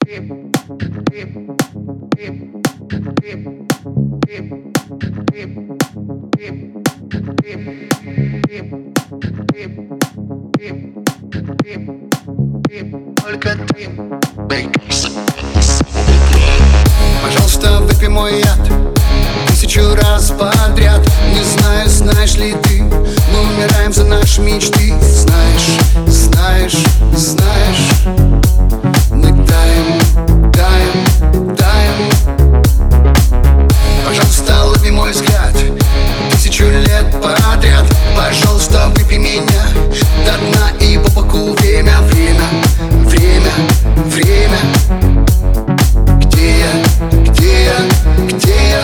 Только ты. Пожалуйста, выпей мой яд 1000 раз подряд. Не знаю, знаешь ли ты, мы умираем за наши мечты. Знаешь, знаешь, знаешь, мы таем, таем, таем. Пожалуйста, лови мой взгляд 1000 лет подряд. Пожалуйста, выпей меня до дна и по боку. Время, время, время, время. Где я, где я, где я?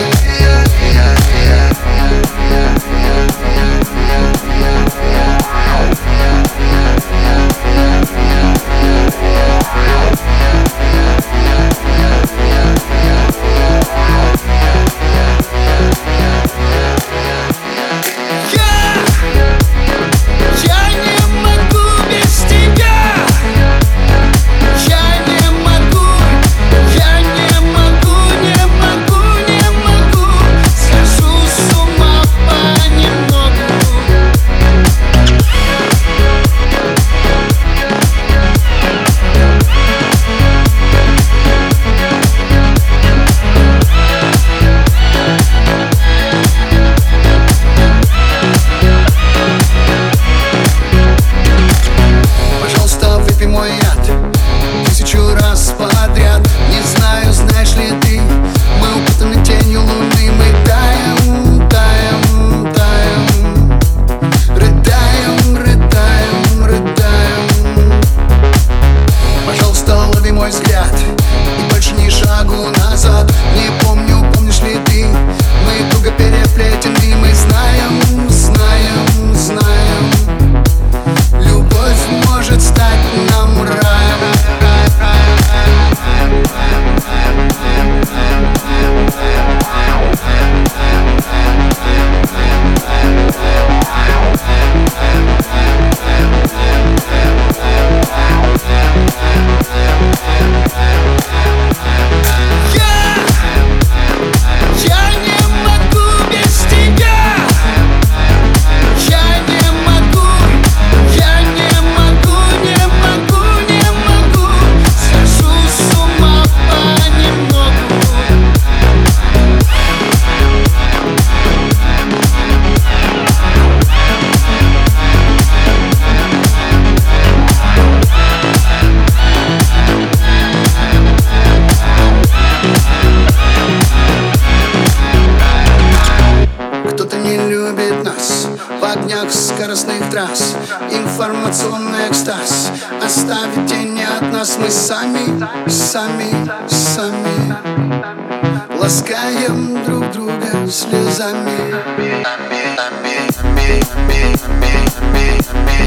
Мой яд 1000 раз подряд. Не знаю, знаешь ли ты, мы укутаны тенью луны. Мы таем, таем, таем. Рыдаем, рыдаем, рыдаем. Пожалуйста, лови мой взгляд и больше ни шагу назад. Не помню, помнишь ли ты, мы туго переплетены. Мы знаем, знаем, знаем, любовь может стать нам раем. В огнях скоростных трасс информационный экстаз оставит тени от нас. Мы сами, сами, сами ласкаем друг друга слезами.